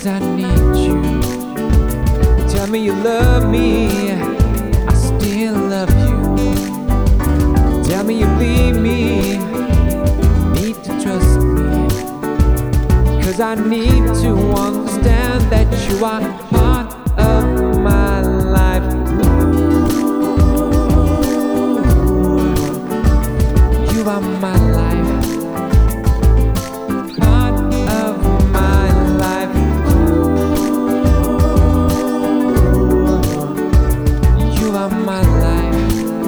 'cause I need you. Tell me you love me, I still love you. Tell me you leave me, need to trust me, 'cause I need to understand that you are part of my life. You are my life, part of my life. You are my life.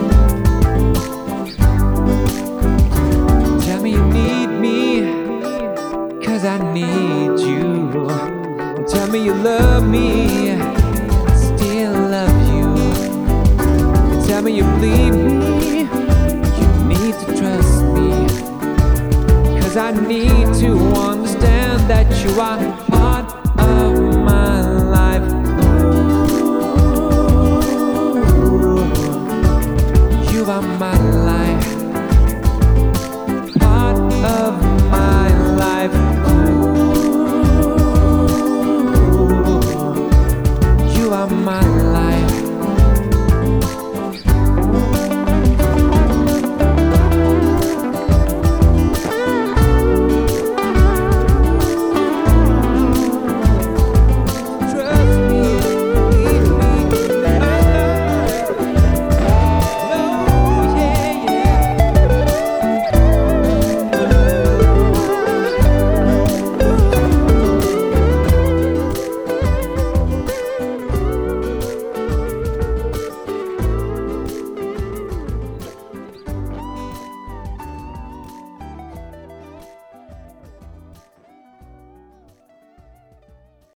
Tell me you need me, 'cause I need you. Tell me you love me, I still love you. Tell me you believe me, you need to trust me, 'cause I need to understand that you are part of my life. You are my life.